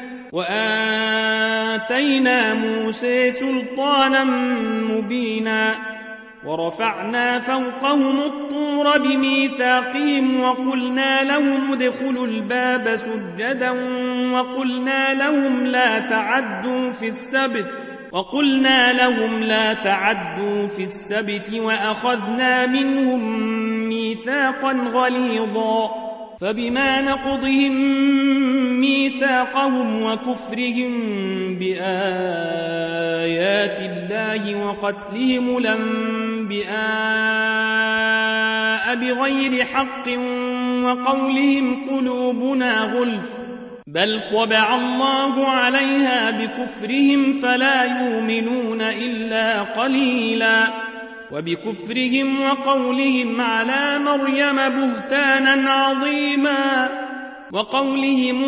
وآتينا موسى سلطانا مبينا ورفعنا فوقهم الطور بميثاقهم وقلنا لهم ادخلوا الباب سجدا وقلنا لهم لا تعدوا في السبت وأخذنا منهم ميثاقا غليظا فبما نقضهم ميثاقهم وكفرهم بآيات الله وقتلهم الأنبياء بغير حق وقولهم قلوبنا غلف بل طبع الله عليها بكفرهم فلا يؤمنون إلا قليلا وبكفرهم وقولهم على مريم بهتانا عظيما وقولهم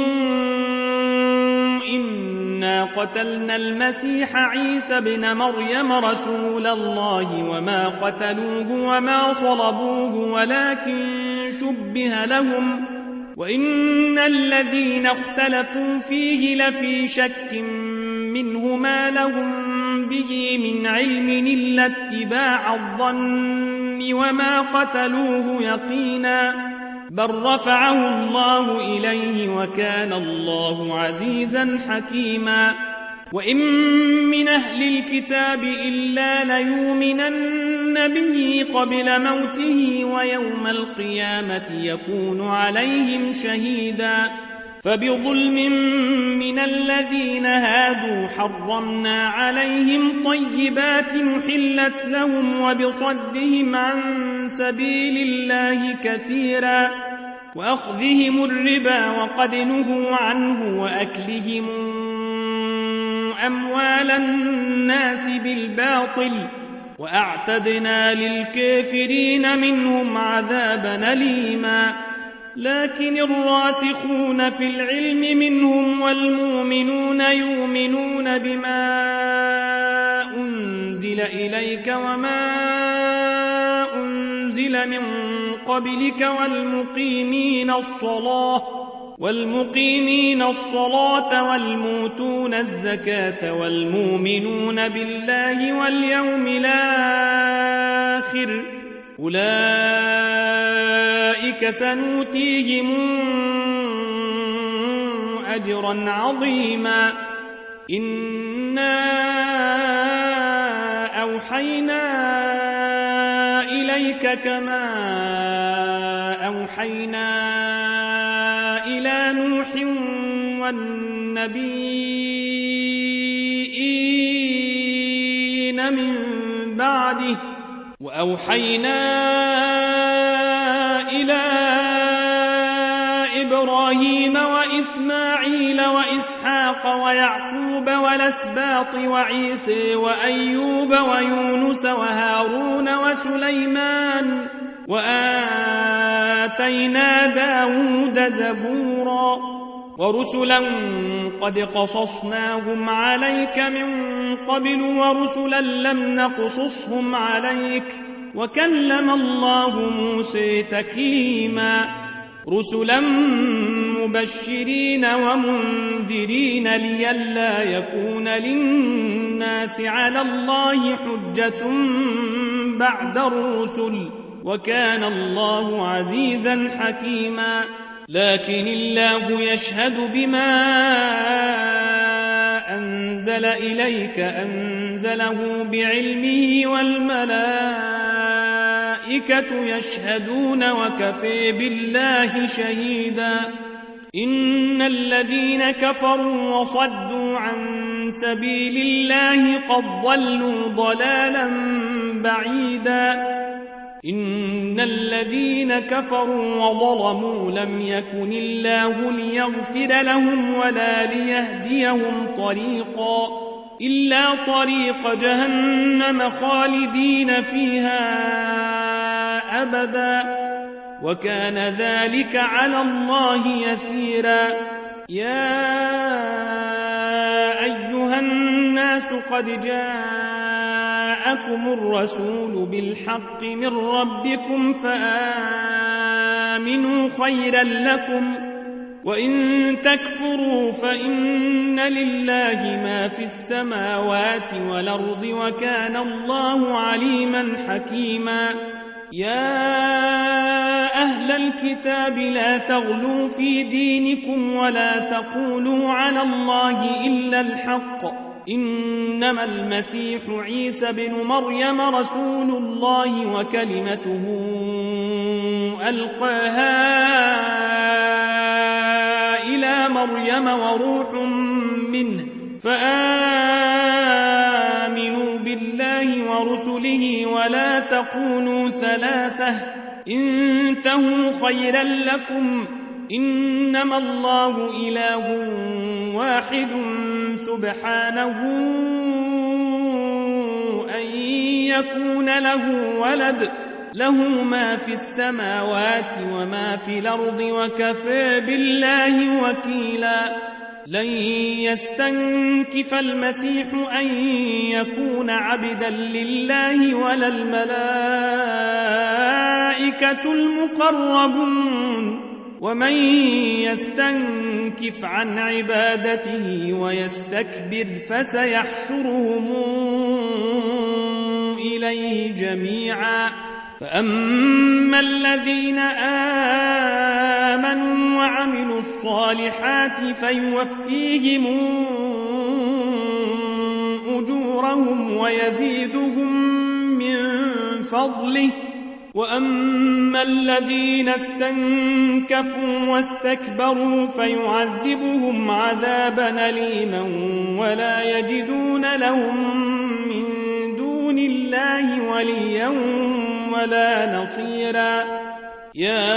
إنا قتلنا المسيح عيسى ابن مريم رسول الله وما قتلوه وما صلبوه ولكن شبه لهم وإن الذين اختلفوا فيه لفي شك منه ما لهم به من علم إلا اتباع الظن وما قتلوه يقينا بل رفعه الله إليه وكان الله عزيزا حكيما وإن من أهل الكتاب إلا ليؤمنن به قبل موته ويوم القيامة يكون عليهم شهيدا فبظلم من الذين هادوا حرمنا عليهم طيبات حلت لهم وبصدهم عن سبيل الله كثيرا وأخذهم الربا وقد نهوا عنه وأكلهم أموال الناس بالباطل وأعتدنا للكافرين منهم عذابا أليما لكن الراسخون في العلم منهم والمؤمنون يؤمنون بما أنزل إليك وما أنزل من قبلك والمقيمين الصلاة والموتون الزكاة والمؤمنون بالله واليوم الآخر أولئك سنؤتيهم أجرا عظيما إنا أوحينا إليك كما أوحينا إلى نوح والنبيين من بعده وأوحينا إلى إبراهيم وإسماعيل وإسحاق ويعقوب والأسباط وعيسى وأيوب ويونس وهارون وسليمان وآتينا داود زبورا ورسلا قد قصصناهم عليك من قبل ورسلا لم نقصصهم عليك وكلم الله موسى تكليما رسلا مبشرين ومنذرين لئلا يكون للناس على الله حجة بعد الرسل وكان الله عزيزا حكيما لكن الله يشهد بما أنزل إليك أنزله بعلمه والملائكة يشهدون وكفى بالله شهيدا إن الذين كفروا وصدوا عن سبيل الله قد ضلوا ضلالا بعيدا إن الذين كفروا وظلموا لم يكن الله ليغفر لهم ولا ليهديهم طريقا إلا طريق جهنم خالدين فيها أبدا وكان ذلك على الله يسيرا يا أيها الناس قد جاءكم الرسول بالحق من ربكم فآمنوا خيرا لكم وإن تكفروا فإن لله ما في السماوات والأرض وكان الله عليما حكيما يا أهل الكتاب لا تغلوا في دينكم ولا تقولوا على الله إلا الحق إنما المسيح عيسى بن مريم رسول الله وكلمته ألقاها إلى مريم وروح منه فآمنوا بالله ورسله ولا تقولوا ثلاثة انتهوا خيرا لكم إنما الله إله واحد سبحانه أن يكون له ولد له ما في السماوات وما في الأرض وكفى بالله وكيلا لن يستنكف المسيح أن يكون عبدا لله ولا الملائكة المقربون ومن يستنكف عن عبادته ويستكبر فسيحشرهم إليه جميعا فأما الذين آمنوا وعملوا الصالحات فيوفيهم أجورهم ويزيدهم من فضله وأما الذين استنكفوا واستكبروا فيعذبهم عذابا أليما ولا يجدون لهم من دون الله وليا ولا نصيرا يا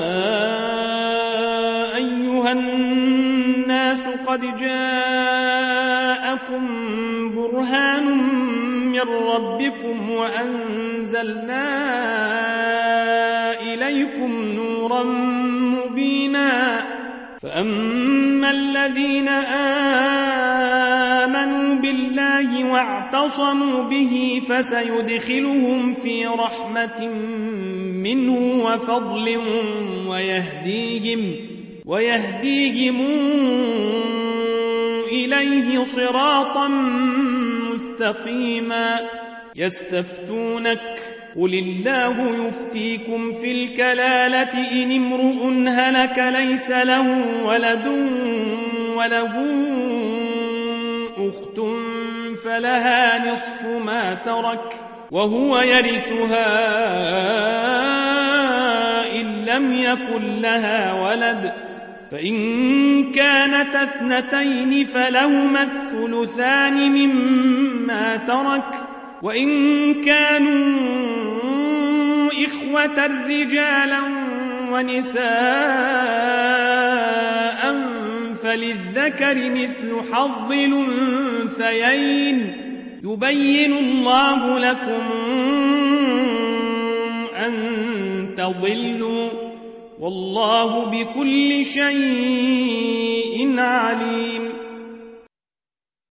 أيها الناس قد جاءكم برهان من ربكم وأنزلنا إليكم نورا مبينا فأما الذين آمنوا بالله واعتصموا به فسيدخلهم في رحمة منه وفضل ويهديهم إليه صراطا مستقيما يستفتونك قل الله يفتيكم في الكلالة إن امرؤ هلك ليس له ولد وله أخت فلها نصف ما ترك وهو يرثها إن لم يكن لها ولد فإن كانت اثنتين فلهما الثلثان مما ترك وإن كانوا إخوة رجالا ونساء فللذكر مثل حظ الأنثيين يبين الله لكم أن تضلوا والله بكل شيء عليم.